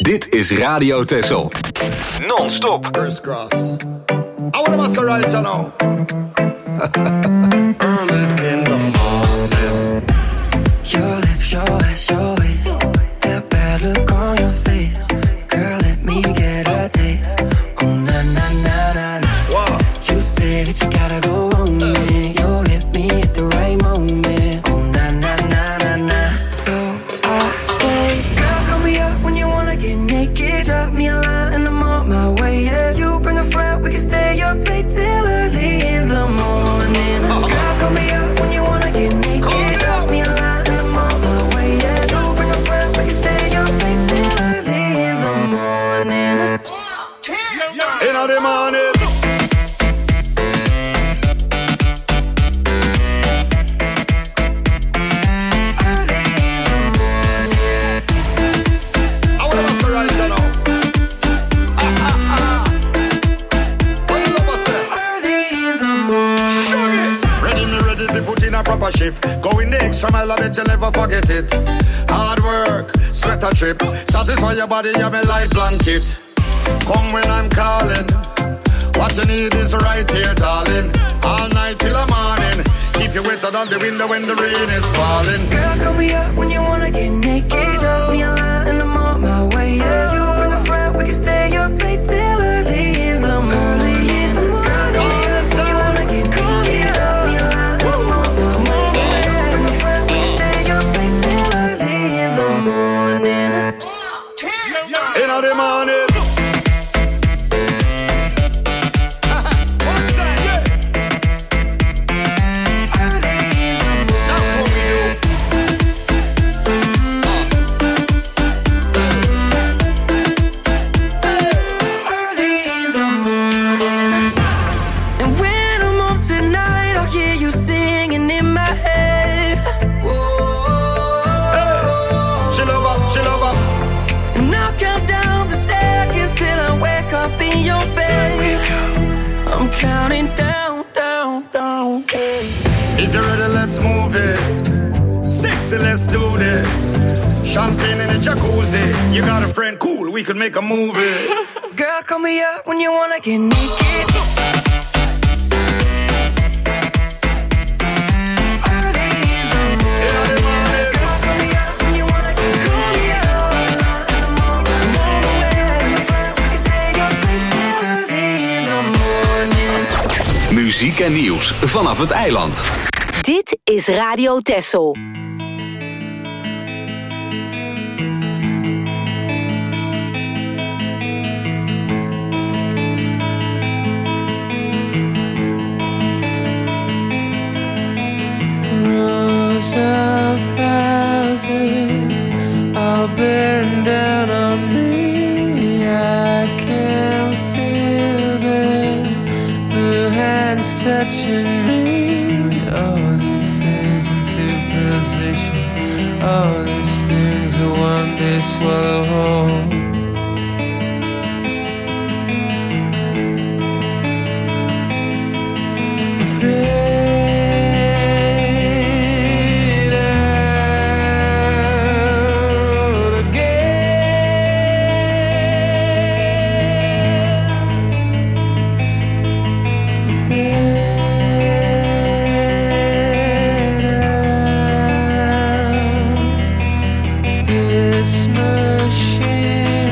Dit is Radio Texel. Non-stop. First cross. I want to bust a right now. Early in the morning. Your lips, your ass, your waist. That bad look on your face. Girl, let me get a taste. Oh, na, na, na, na, na. Wow. You say that you gotta go home, man. You hit me at the right moment. Oh, na, na, na, na, na. So I say, girl, call me up when you wanna get naked. Drop me a line and I'm on my way. Yeah, you bring a friend, we can stay up late till early in the morning. Girl, call me up when you wanna get naked. Drop me a line and I'm on my way. Yeah, you bring a friend, we can stay up late till early in the morning. In the morning. Shift. Going the extra mile, I bet you never forget it. Hard work, sweat a trip. Satisfy your body, you're my light blanket. Come when I'm calling. What you need is right here, darling. All night till the morning. Keep you wetter than the window when the rain is falling. Girl, call me up when you wanna get naked. Drop me a line and I'm on my way. Yeah, you bring a friend, we can stay up late till early in the morning. In the morning. Counting down, down, down. If you're ready, let's move it. Sexy, let's do this. Champagne in a jacuzzi. You got a friend, cool, we could make a movie. Girl, call me up when you wanna get naked. Muziek en nieuws vanaf het eiland. Dit is Radio Texel. Rows of houses all burned down on me. I can feel the hands touching me. All these things into position. All these things will one day swallow whole. This machine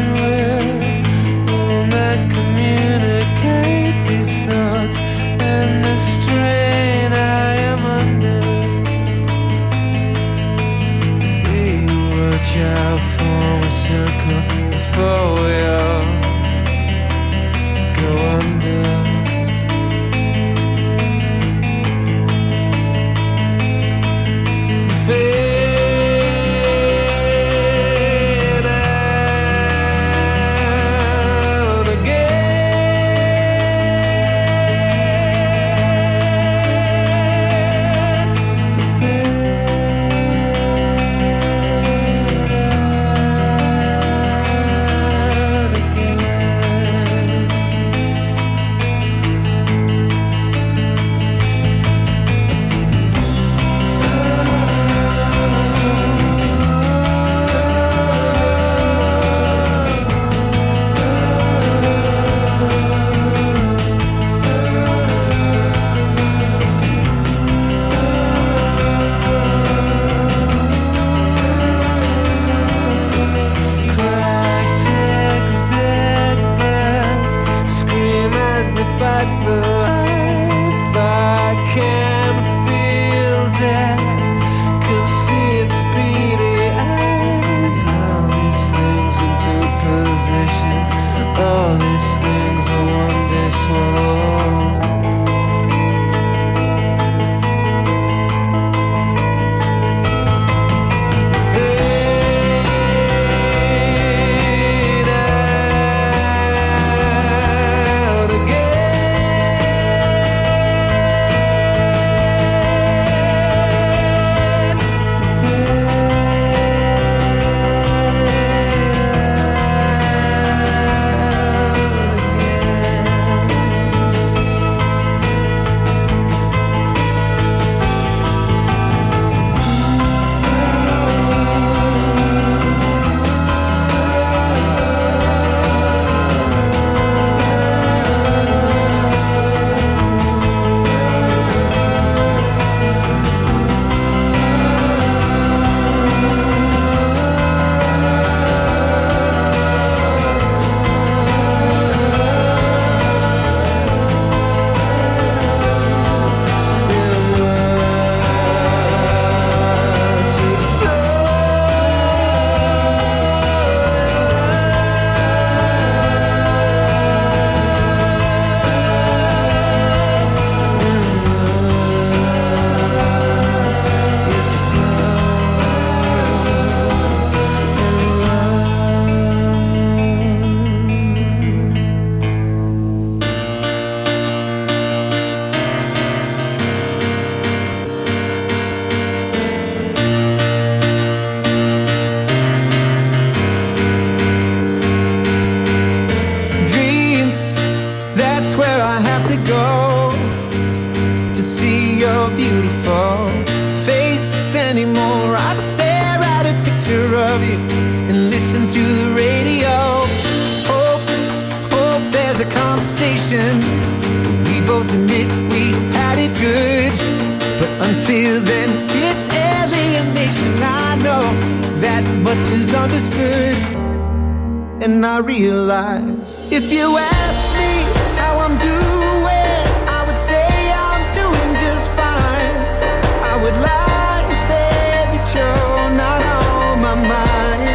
both admit we had it good. But until then, it's alienation. I know that much is understood. And I realize if you ask me how I'm doing, I would say I'm doing just fine. I would lie and say that you're not on my mind.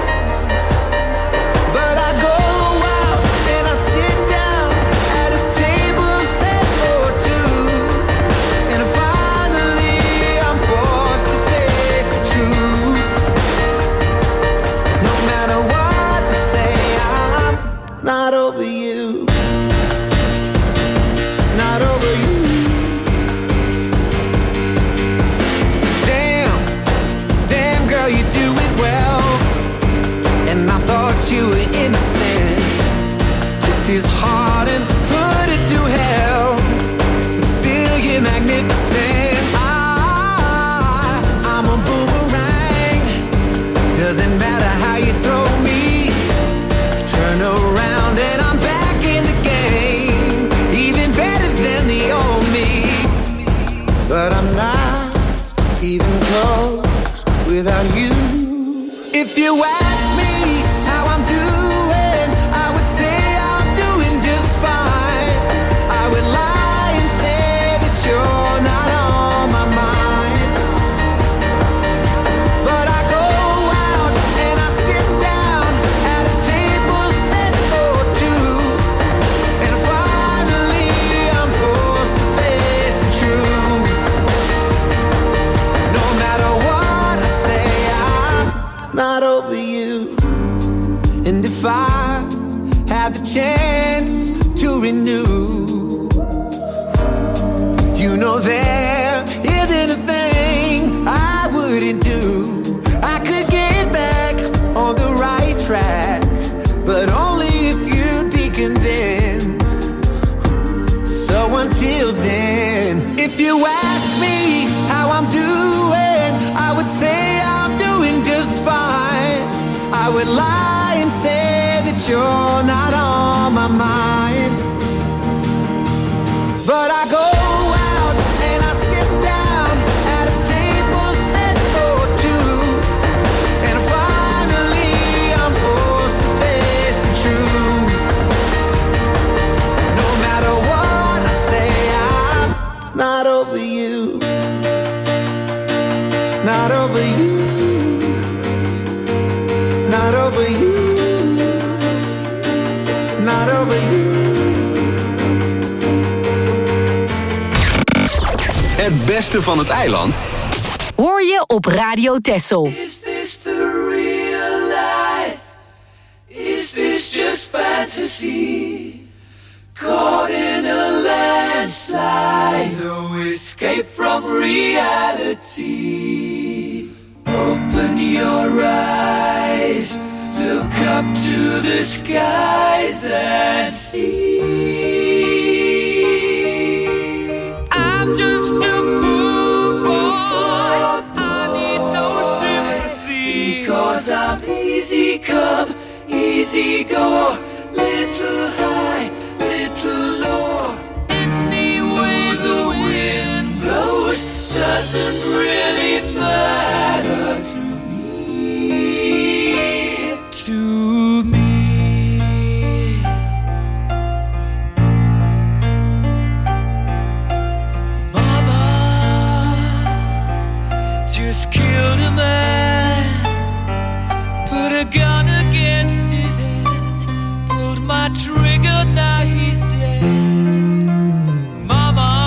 But I go out and I sit down at a table set for two, and finally I'm forced to face the truth. No matter what I say, I'm not over you. Not over you. Damn girl, you do it well. And I thought you were innocent. Took this heart and put it through hell. But still you're magnificent. I'm a boomerang. Doesn't matter how you throw me. Turn around and I'm back in the game. Even better than the old me. But I'm not even close without you. If you ask me how I'm doing, I would say I'm doing just fine. I would lie and say that you're not on my mind. But I go out and I sit down at a table set for two, and finally I'm forced to face the truth. No matter what I say, I'm not over you. And if I had the chance to renew, you know there isn't a thing I wouldn't do. I could get back on the right track, but only if you'd be convinced. So until then, if you ask me how I'm doing, I would say I'm doing just fine. I would lie and say that you're not on my mind. But I go out and I sit down at a table set for two, and finally I'm forced to face the truth. No matter what I say, I'm not over you. Not over you. Not over you. Not over you. Het beste van het eiland Hoor je op Radio Texel. Is this the real life? Is this just fantasy? Caught in a landslide, no escape from reality. Open your eyes, look up to the skies and see. I'm just a poor boy, I need no sympathy, because I'm easy come, easy go, little high, little low. Any way the wind blows doesn't really matter to me. To me. Mama just killed a man, put a gun against his head, pulled my trigger, now he's dead. Mama,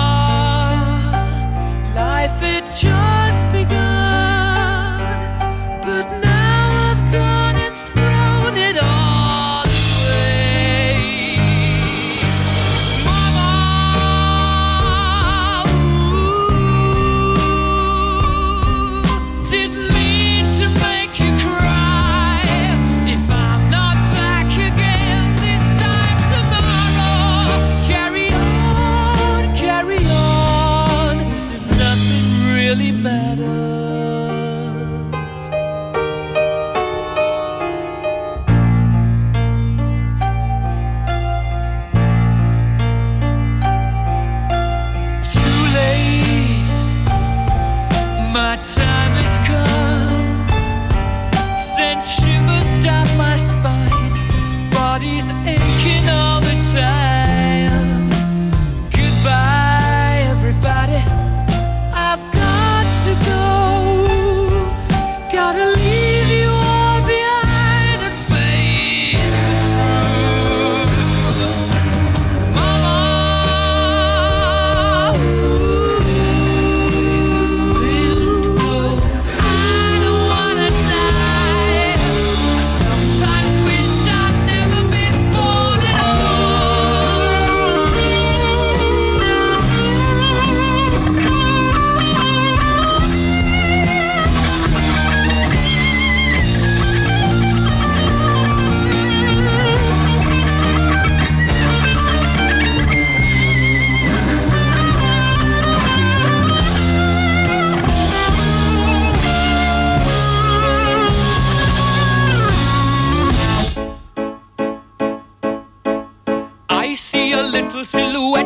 life had just begun, but now I've gone and thrown it all away. Mama, ooh, didn't mean to make you cry.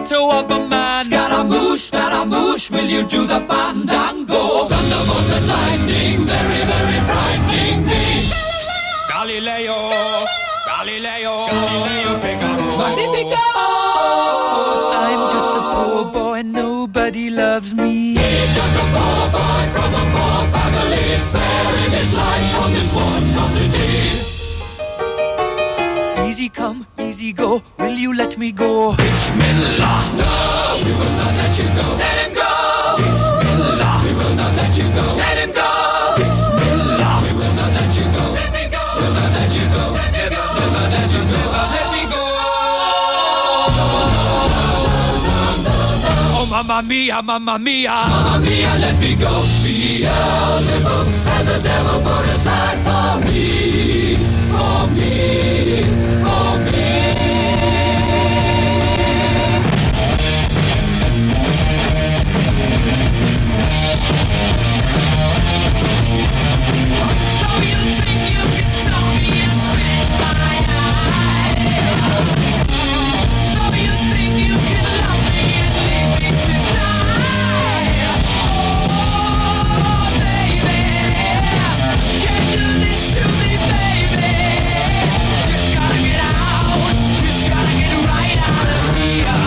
motto of a man. Scaramouche, will you do the fandango? Thunderbolt and lightning, very, very frightening me. Galileo, Figaro, Magnifico. I'm just a poor boy, nobody loves me. He's just a poor boy from a poor family, sparing his life from this monstrosity. Easy come, easy go, will you let me go? Bismillah, no, we will not let you go. Let him go. Bismillah, we will not let you go. Let him go. Bismillah, we will not let you go. Let me go. We'll not let you go. Let me go. We'll not let you go. Let me go. Oh, mamma mia, mamma mia. Mamma mia, let me go. Beelzebub has a devil put aside for me. For me. For me. So you think you can stop me and spit my eye? So you think you can love me and leave me to die? Oh, baby, can't do this to me, baby. Just gotta get out, just gotta get right out of here.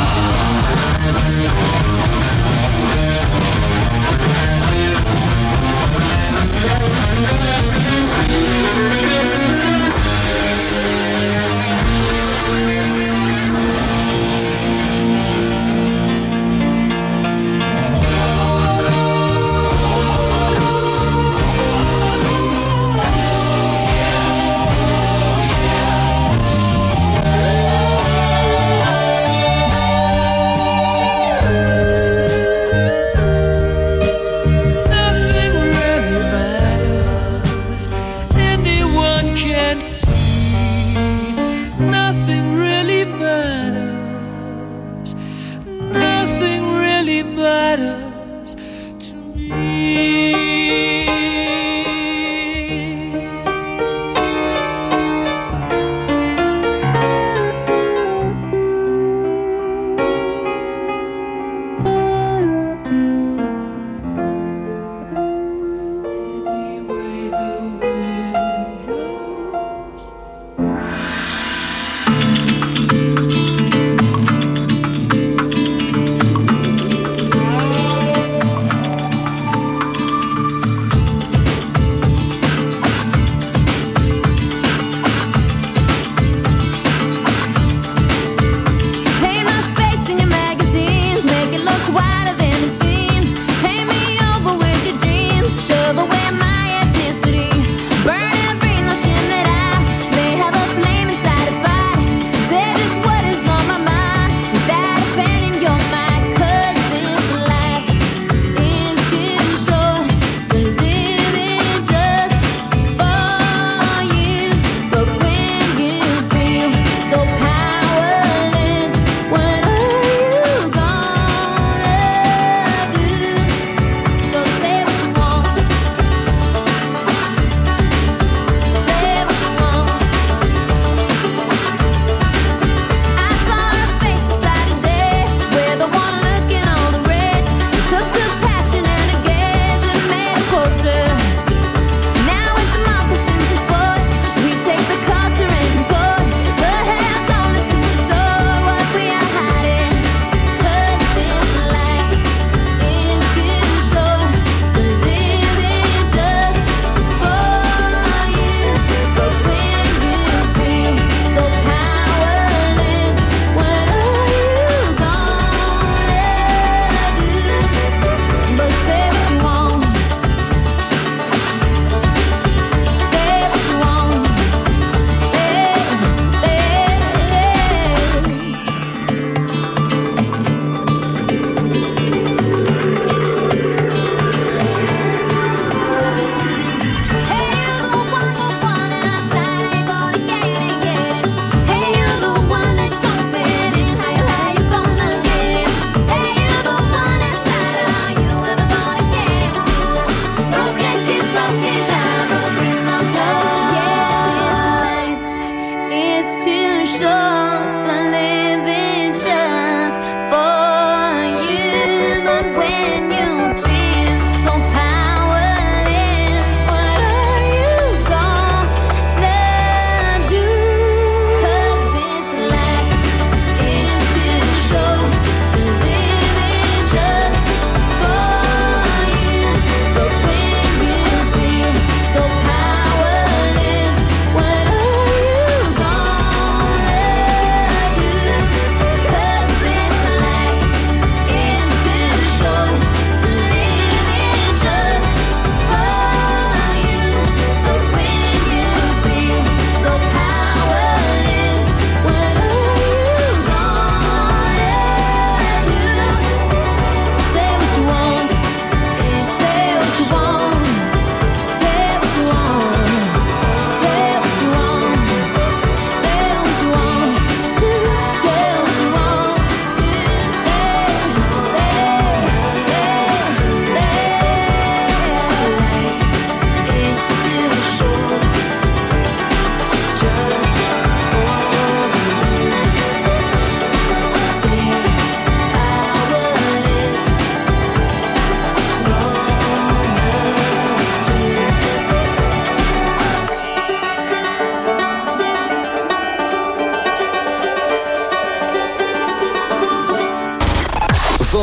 Nothing really matters. Anyone can see. Nothing really matters. Nothing really matters to me. Anyway the wind blows.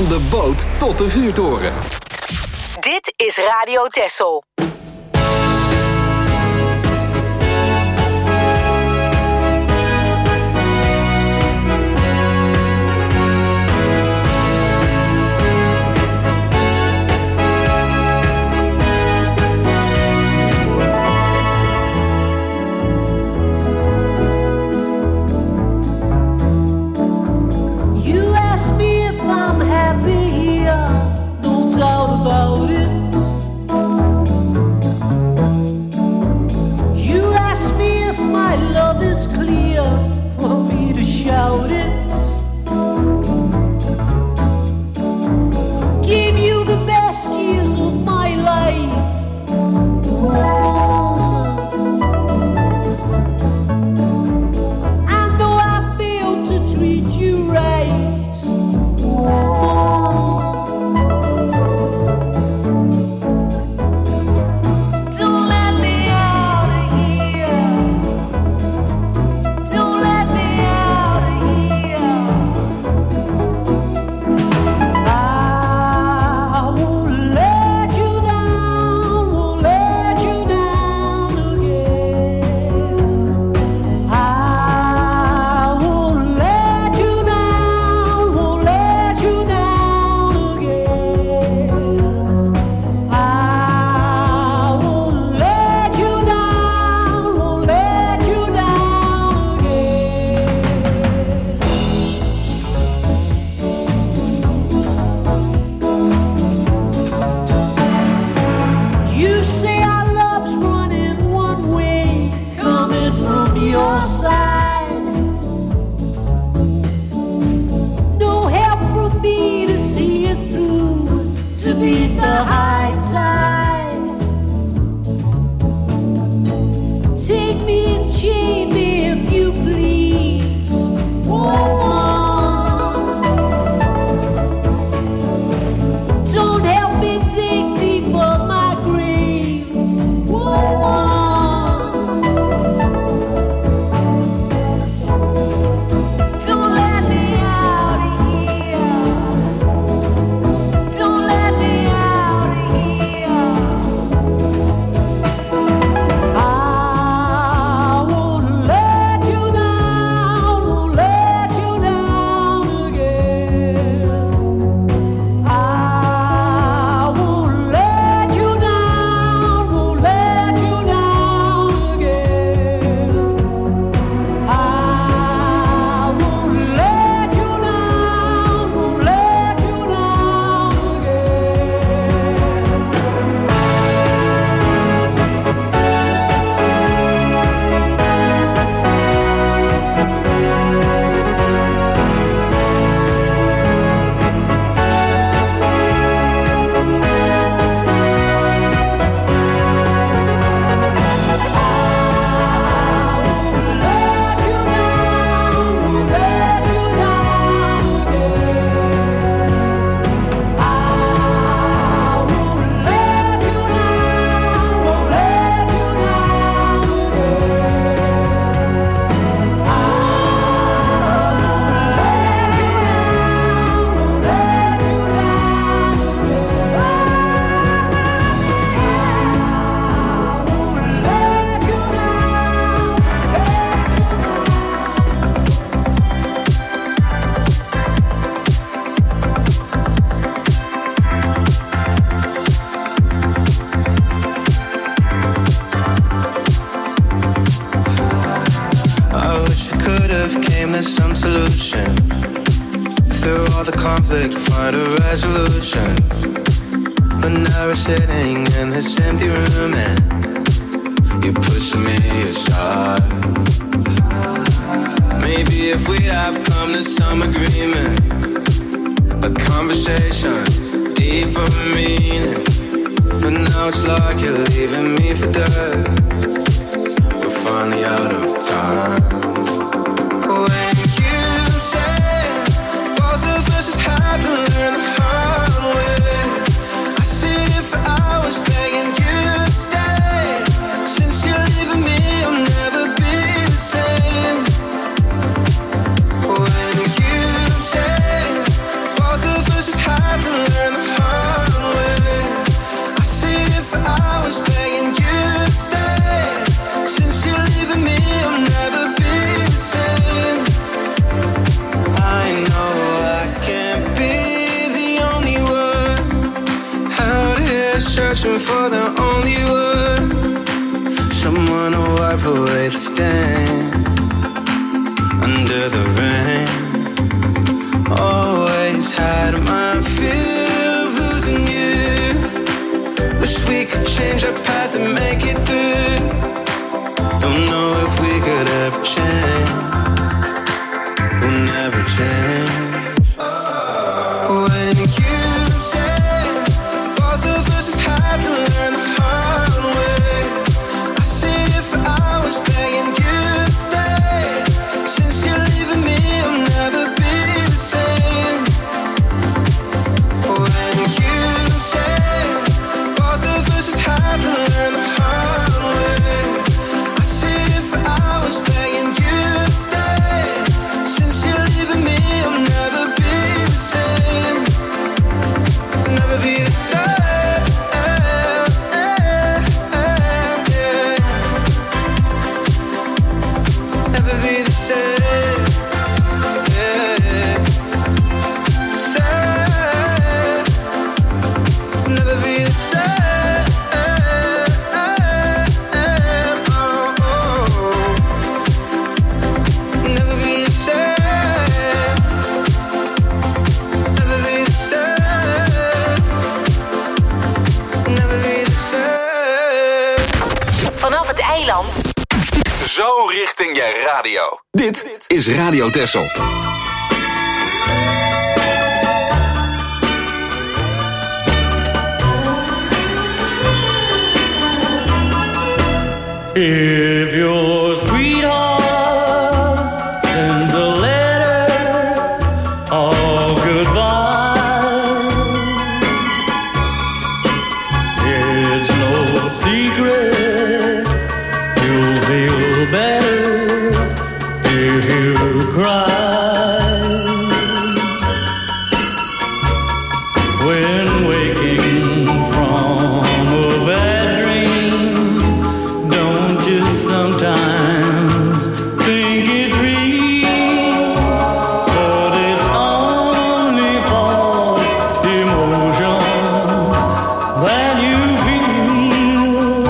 Van de boot tot de vuurtoren. Dit is Radio Texel. About it. You ask me if my love is clear for me to shout it. Give you the best years of my life. And though I failed to treat you right, Both of us is high. searching for the only one, someone to wipe away the stain under the rain. Always had my fear of losing you. Wish we could change our path and make it through. Don't know if we could ever change. We'll never change. When you say both of us just had to learn the hard way, I sit here for hours begging you to stay. Since you're leaving me, I'll never be the same. When you say both of us just had to learn the hard way, I sit here for hours begging you to stay. Since you're leaving me, I'll never be the same. Never be the same. Never be the same. Same. Never be the same. Never be the same. Never be the same. Never be the same. Vanaf het eiland Zo richting je radio. Dit is Radio Texel. If your sweetheart sends a letter of goodbye, it's no secret you'll feel better if you cry. When waking from a bad dream, don't you sometimes think it's real? But it's only false emotion that you feel.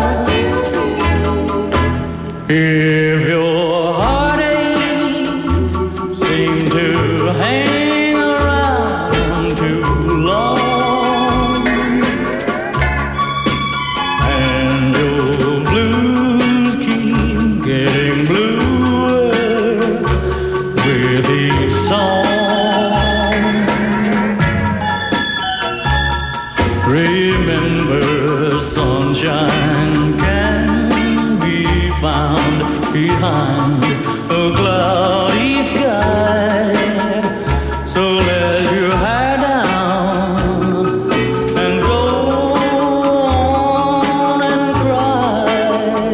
If your heartaches seem to hang around too long, and your blues keep getting bluer with each song, remember sunshine can be found behind a cloudy sky. So let your hair down and go on and cry.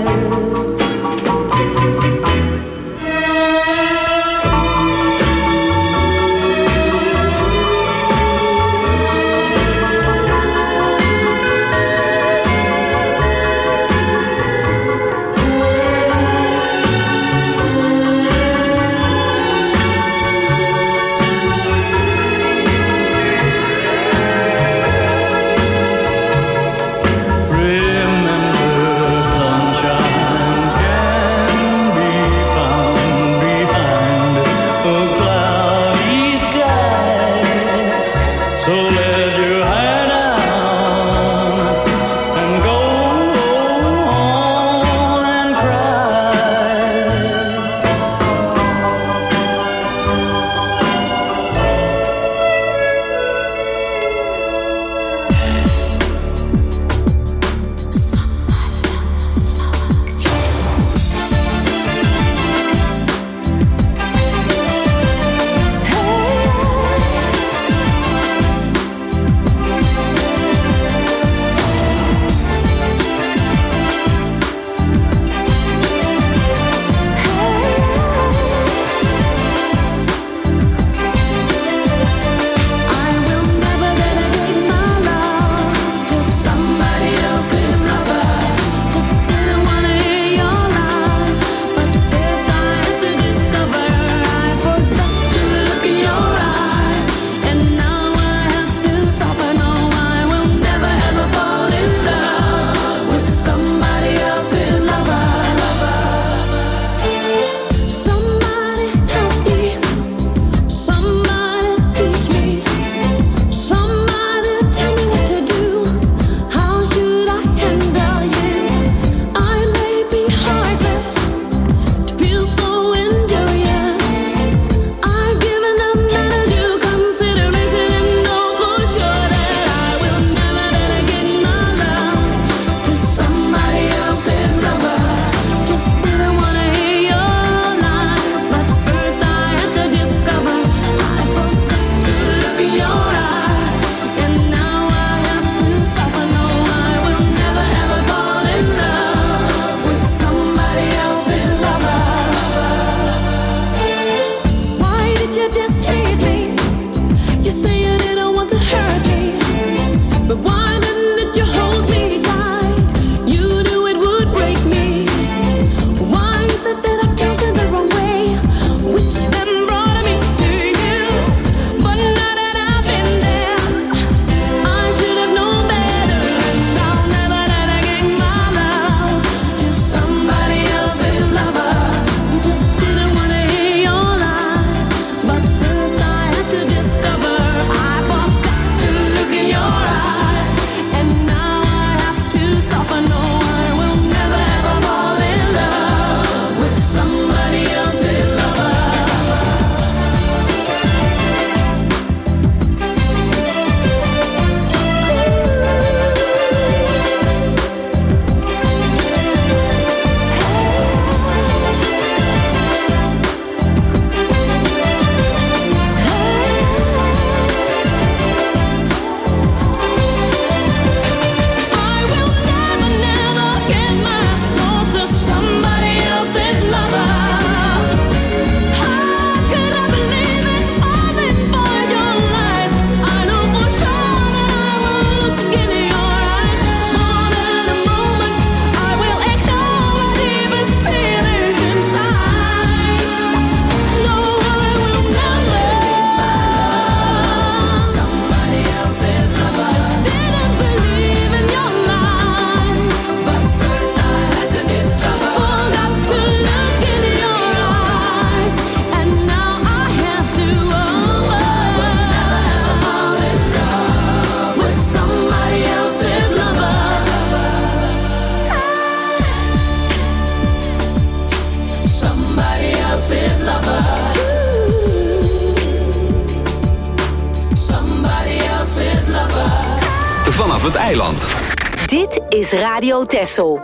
vanaf het eiland. Dit is Radio Texel.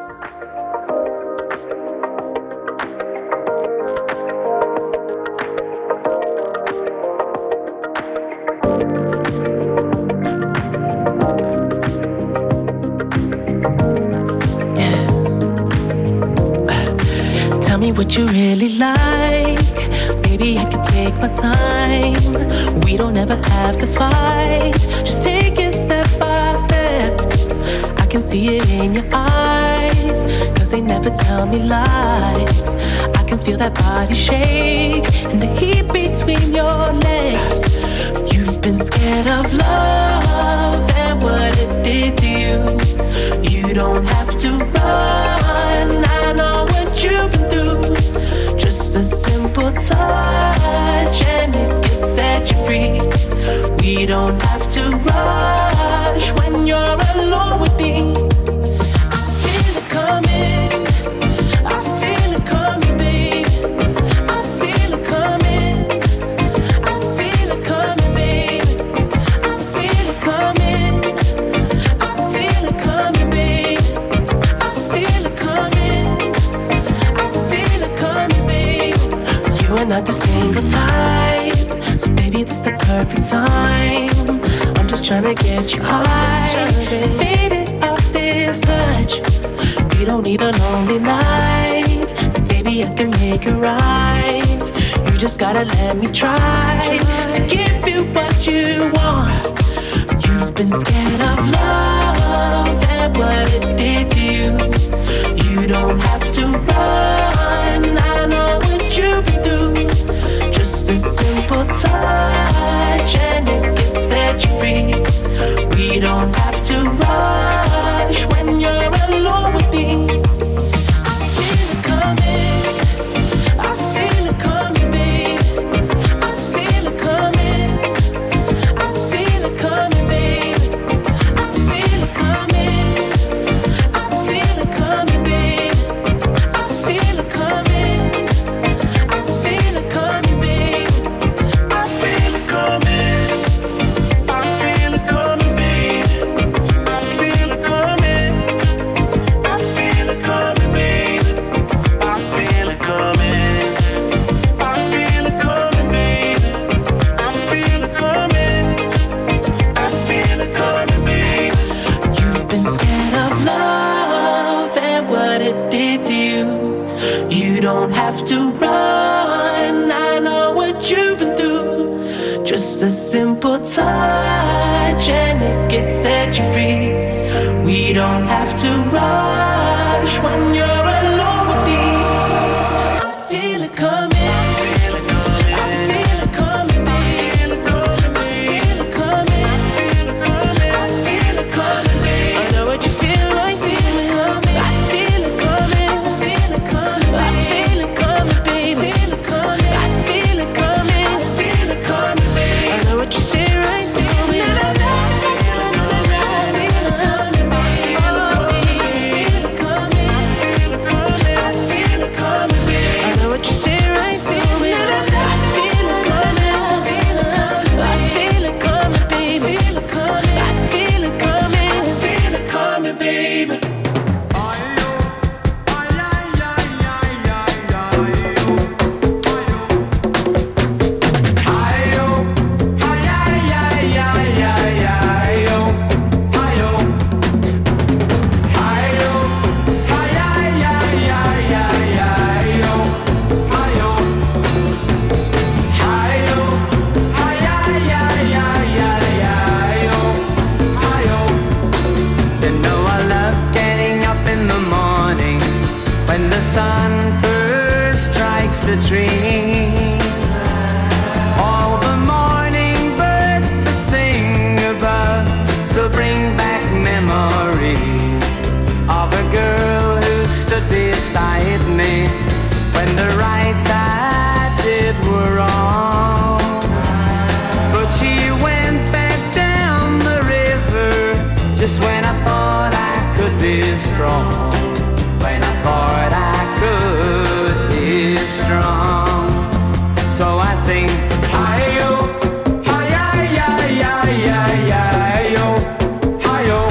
Tell me what you really like. Baby, I can take my time. We don't ever have to fight. Just take it step by step. I can see it in your eyes, 'cause they never tell me lies. I can feel that body shake and the heat between your legs. You've been scared of love and what it did to you. You don't have to run, I know what you've been through. Just a simple touch and it can set you free. We don't have to rush when you're alone with me. I feel it coming, I feel it coming, babe. I feel it coming, I feel it coming, babe. I feel it coming, I feel it coming, babe. I feel it coming, I feel it coming, babe. You are not the single type, so baby, this the perfect time. I'm just tryna get you high, faded off this touch. We don't need a lonely night, so baby, I can make it right. You just gotta let me try to give you what you want. You've been scared of love and what it did to you. You don't have to run, I know what you've been through. Just a simple touch and it can set you free. We don't have to rush when you're alone with me. I feel it coming, I feel it coming, babe. I feel it coming, I feel it coming, babe. I feel it coming, I feel it coming, babe. I feel it coming, I feel it coming, babe. I feel it coming, I feel it coming, babe. I feel it coming, I feel it coming, babe. I feel it coming, I feel it coming, babe. I feel it coming, I feel it coming, babe. You've been scared of love and what it did to you. You don't have to run, I know what you've been through. Just a simple touch and it can set you free. We don't have to rush when you're alone with me. I feel it coming, I feel it coming, babe. I feel it coming, I feel it coming, babe. I know what you feel like, feel it coming. I feel it coming, I feel it coming, I feel it coming, babe. I feel it coming, I feel it coming, I feel it coming, babe. I know what you say right, feel me. I feel it coming, babe. I feel it coming, I feel it coming, babe. I know what you say right, feel me. I feel it coming, I feel it coming, I feel it coming, baby. I feel it coming, I feel it coming, I feel it coming, baby. You know I love getting up in the morning when the sun first strikes the trees. All the morning birds that sing above still bring back memories of a girl who stood beside me when the rights I did were wrong. But she went back down the river just when I thought I could be strong. When I thought I could be strong. So I sing, hi-yo, hi-yi-yi-yi-yi-yi-yo, hi-yo,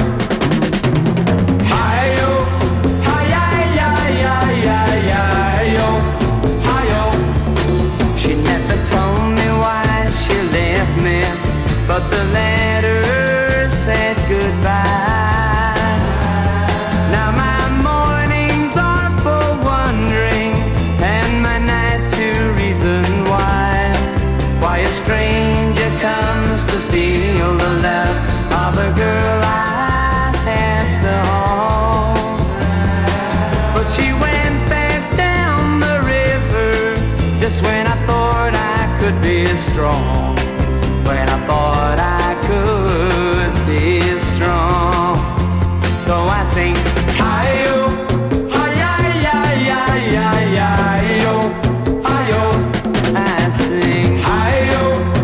goodbye. Now my mornings are for wondering, and my nights to reason why a stranger comes to steal the love of a girl I had so hold. But she went back down the river just when I thought I could be strong. When I thought I could be strong. So I sing, hi-yo, hi-yi-yi-yi-yi-yi-yo, hi-yo. I sing, hi-yo,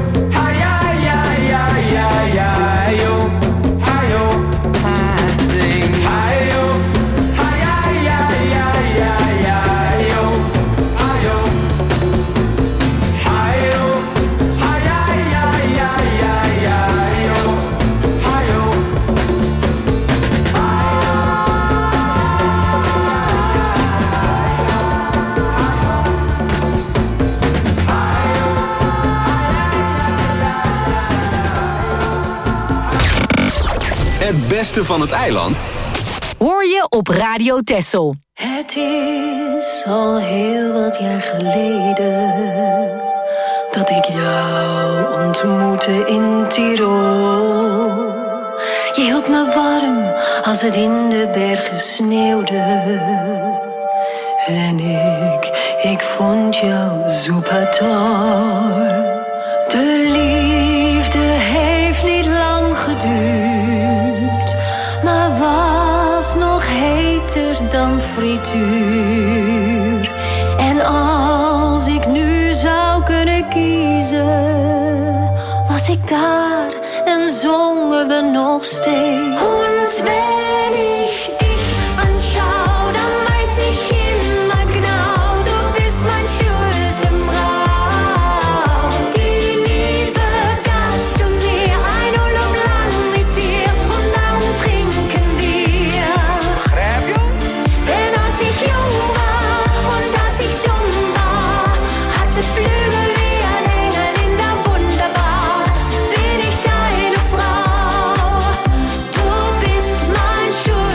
hi-yi-yi-yi-yi-yi-yo, hi-yo. I sing, hi-yo, hi-yi-yi-yi-yi-yi-yo, hi-yo. Hi-yo, hi-yi-yi-yi-yi-yi-yo, hi-yo. Het beste van het eiland Hoor je op Radio Texel. Het is al heel wat jaar geleden dat ik jou ontmoette in Tirol. Je hield me warm als het in de bergen sneeuwde. En ik vond jou super. De liefde heeft niet lang geduurd, maar was nog heter dan frituur. En als ik nu zou kunnen kiezen, was ik daar en zongen we nog steeds. Und wenn ich dich anschaue, dann weiß ich immer genau, du bist mein Schuldenbrau. Die Liebe gabst du mir, ein Urlaub lang mit dir, und darum trinken wir. Denn als ich jung war und als ich dumm war, hatte Flügel wie ein Engel in der Wunderbar. Bin ich deine Frau, du bist mein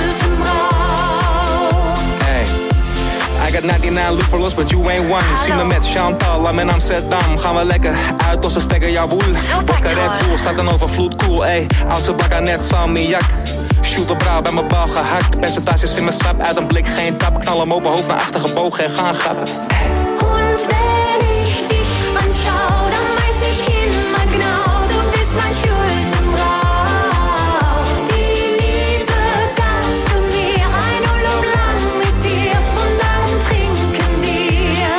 Schuldenbrau. Hey, I got 99 loopholes, but you ain't one. Zie me met Chantal, I'm in Amsterdam. Gaan we lekker uit als ze stekken jouw woel. Wakker Red Bull, staat dan overvloed, cool, ey. Oudste bakker net salmiak. Shoot op brouw bij mijn bal gehakt. Percentages in mijn sap, uit een blik geen tap. Knal hem open, hoofd naar achter gebogen en gaan grappen. Und wenn ich dich anschaue, dann weiß ich immer genau, du bist mein Schuldenbrau. Die Liebe gabst du mir, ein Urlaub lang mit dir, und darum trinken wir.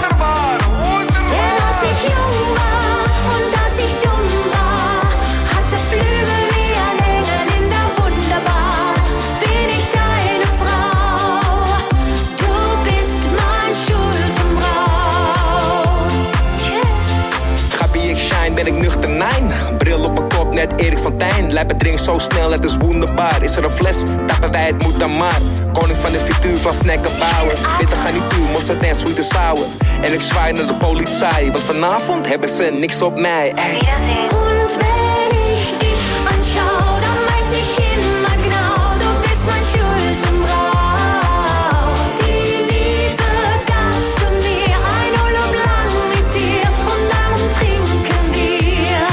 Denn als ich jung war und als ich dumm war, hatte Flügel wie ein Engel in der Wunderbar. Bin ich deine Frau, du bist mein Schuldenbrau. Gappie, ik shine, ben ik nuchter, nein. Bril op mijn kop, net Erik van Tijn. Lijp het drink zo snel, het is wonderbaar. Is er een fles, tappen wij, het moet dan maar. Koning van de frituur, van snacken bouwen. Bitter garnituur, mosterd en sweet and sour. En ik zwaai naar de politie, want vanavond hebben ze niks op mij. Ey. Und wenn ich dich anschaue, dann weiß ich immer genau, du bist mein Schuldenbrau. Die Liebe gabst du mir, ein Urlaub lang mit dir, und darum trinken wir.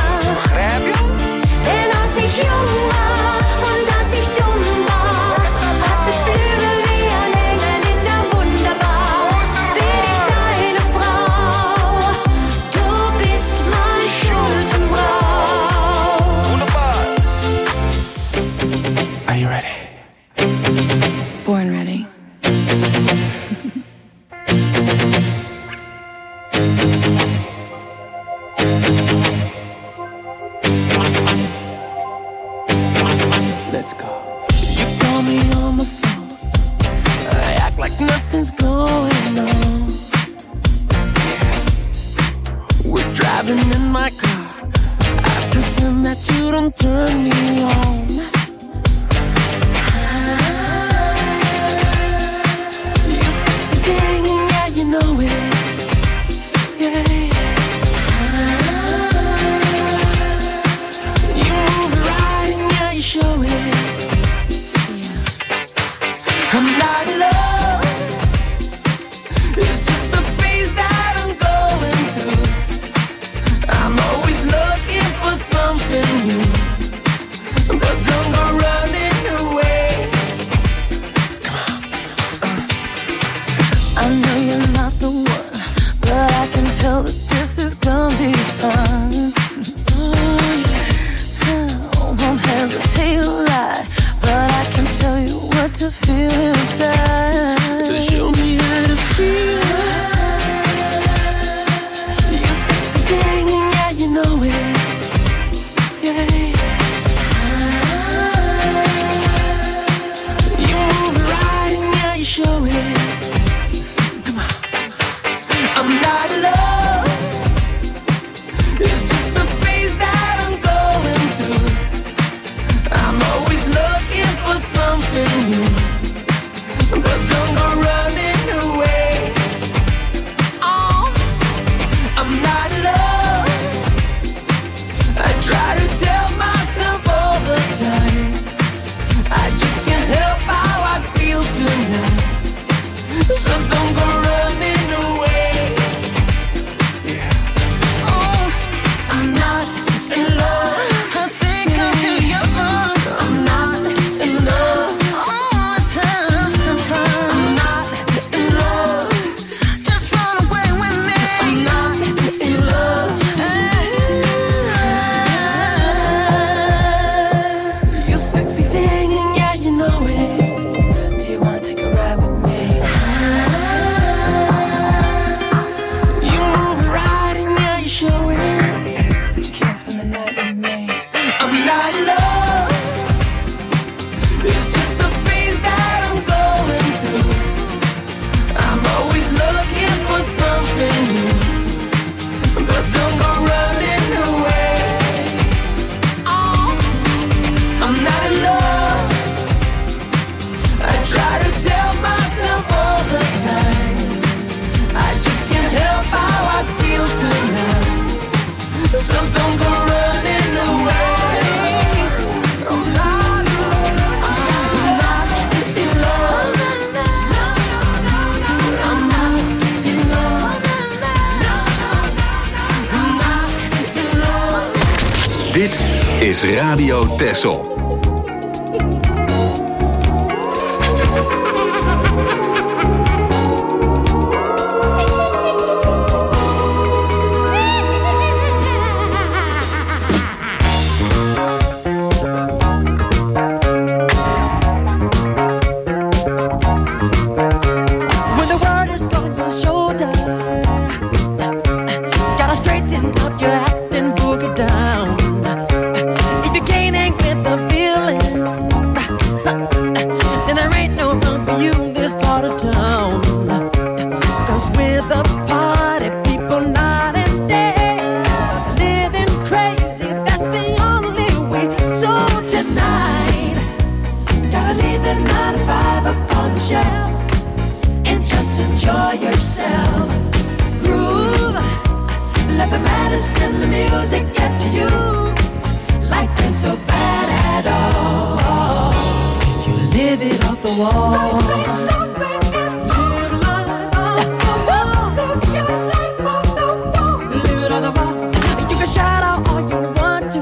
Denn als ich jung war und als ich dumm war, hatte Flügel wie ein Engel in der Wunderbar. Bin ich deine Frau, du bist mein Schuldenbrau. Are you ready? Born ready. Let's go. You call me on my phone, I act like nothing's going on. We're driving in my car, I pretend that you don't turn me on. You sexy thing, yeah, you know it. Yeah. You move right, and yeah, you show it. tell you a lie, but I can tell you what to feel inside. Show me how to feel. You sexy thing, yeah, you know it. Yeah. You move it right and yeah, you show it. Come on. I'm not in love. It's just the phase that I'm going through. I'm always looking for something new, but don't go running away. Oh, I'm not in love. I try to tell myself all the time, I just can't help how I feel tonight. So don't go running away. Yeah. Oh, I'm not in love. I think I'm too young. I'm not in love. Oh, it's time sometimes. I'm not in love. Just run away with me. I'm not in love. You sexy thing, yeah, you know it. Do you wanna take a ride with me? You move it right and yeah, you show it, but you can't spend the night with me. I'm not in love. It's just the phase that I'm going through. I'm always looking for something new, but don't go running away. Oh, I'm not in love. I try to tell myself all the time, I just can't help how I feel tonight. So don't go running away. I'm not in love. I'm not in love. I'm not in love. I'm not in love. Dit is Radio Texel. When the world is on your shoulder, gotta straighten up your acting, boogie down. If you can't hang with the feeling, then there ain't no room for you in this part of town. 'Cause we're the party people night and day, living crazy, that's the only way. So tonight, gotta leave the 9 to 5 up on the shelf and just enjoy yourself. Groove, let the medicine, the music get to you. Life ain't so bad at all if you live it off the wall. Life ain't so bad at all. Live life off the wall. Live your life off the wall. Live it off the wall. You can shout out all you want to,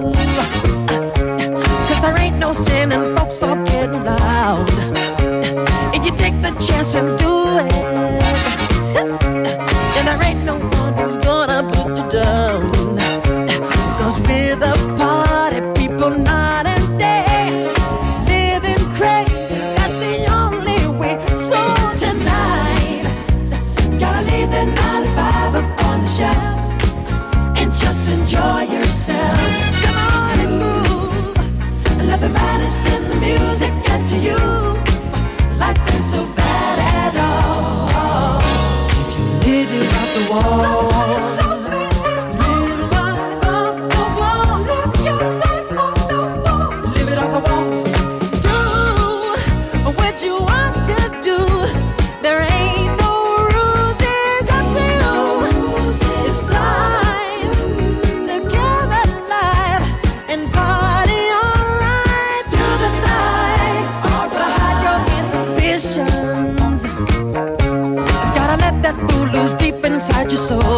'cause there ain't no sin and folks are getting loud. If you take the chance and do it, then there ain't no one who's gonna put you down. 'Cause we're the party people night and day, living crazy, that's the only way. So tonight, gotta leave the 9 to 5 up on the shelf and just enjoy yourself. Come on and move, let the madness and the music get to you. Life ain't so bad at all if you live it off the wall. Life ain't so bad at all. Live life off the wall. Live your life off the wall. Live it off the wall. Do what you want to do. There ain't no rules, it's up to you. It's time to get alive and party alright through the night. Hide your inhibitions. Gotta let that fool loose deep inside your soul.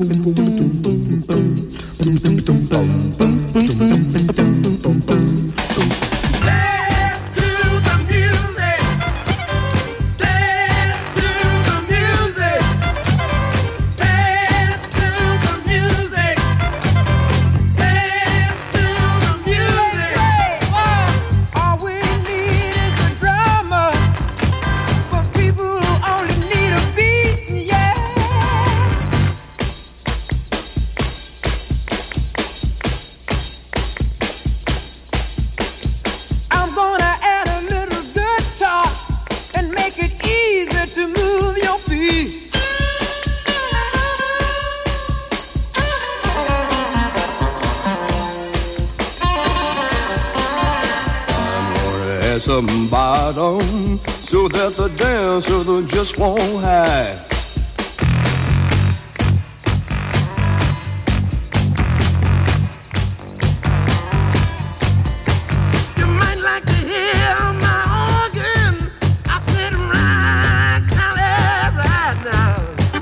Some bottom so that the dancer just won't hide. You might like to hear my organ. I said right now, right now.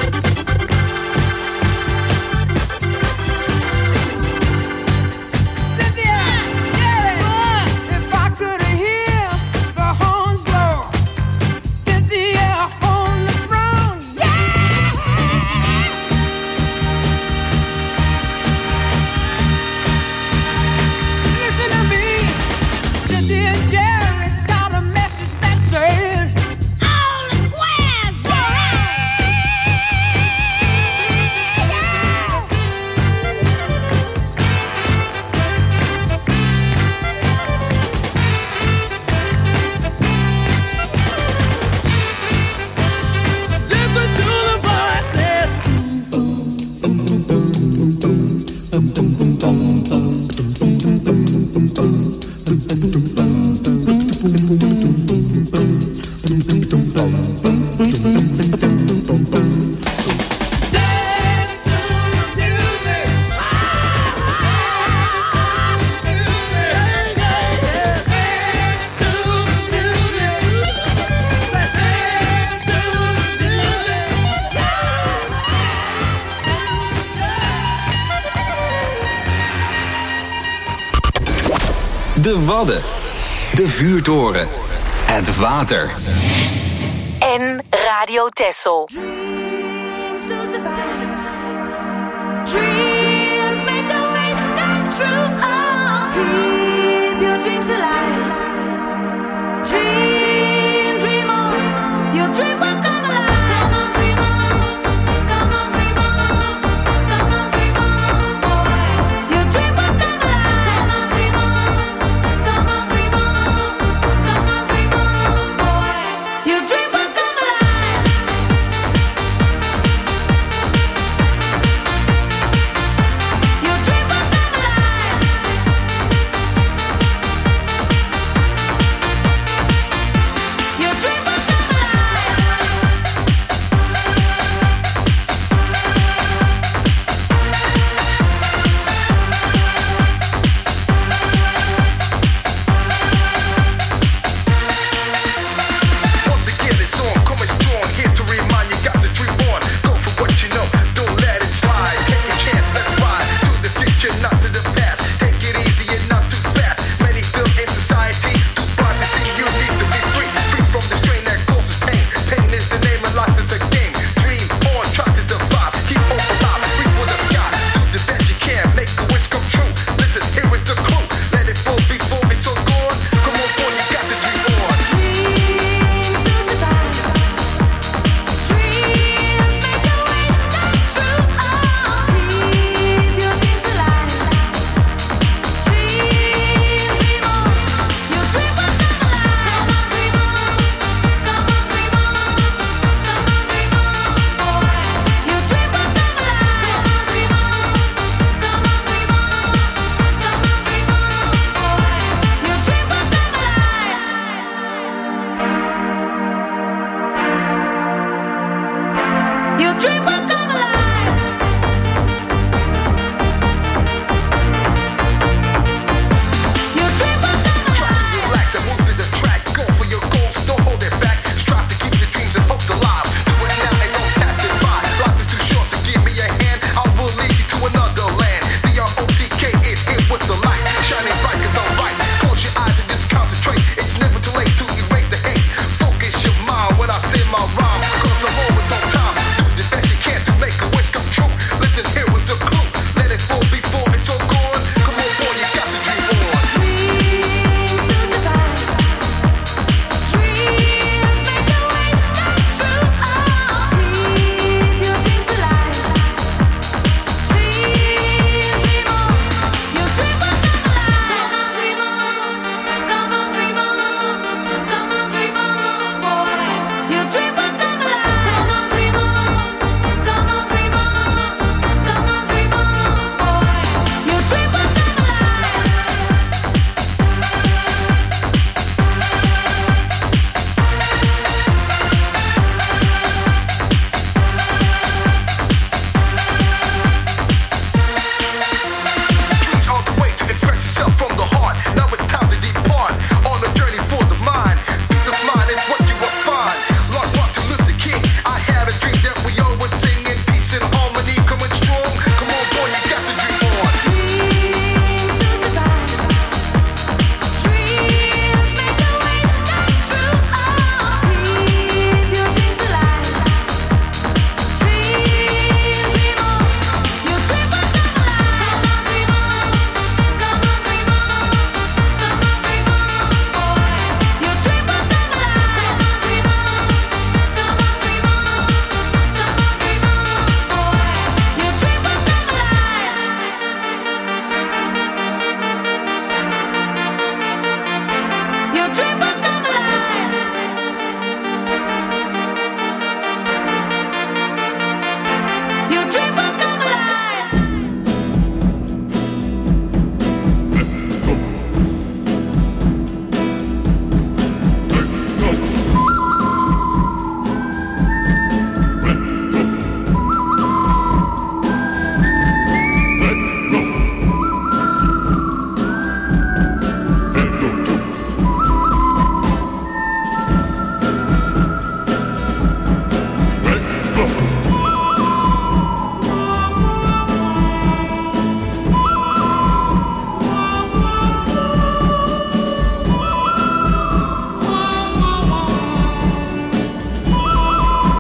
Cynthia, yeah, if I could hear the horns blow, Cynthia on the throne, yeah. Listen to me, Cynthia and Jerry got a message that says all the squares listen to the voices. De Wadden. De Vuurtoren. Het water. En Radio Texel. Dreams to survive. Dreams make a wish come true. Oh, keep your dreams alive. Dream, dream on. Your dream will come alive. Come on, dream on. Come on, dream on. Come on, dream on, boy. Your dream will come alive. Come on, dream on. Come on, dream on. Come on, dream on, boy. Your dream will come alive. Your dream will come alive. Your dream will come Once again, it's on, coming strong. Here to remind you, got the dream on. Go for what you know, don't let it slide. Take a chance, let's ride to the future, not to the past. Take it easy and not too fast. Many feel in society too blind to see you need to be free, free from the strain that causes pain. Pain is the name of life is a game. Dream on, try to survive. Keep hope alive, reach for the sky. Do the best you can, make a wish come true. Listen, here is the clue. Let it fall before it's all gone. Come on, boy, you got the dream on. Dreams to survive. Dreams make a wish come true. Oh, keep your dreams alive. Dream, dream on. Your dream will come alive. Come on, dream on. Come on, dream on. Come on, dream on, boy. Your dream will come alive. Come on, dream on. Come on, dream on. Come on, dream on, boy. Your dream will come alive. Your dream will come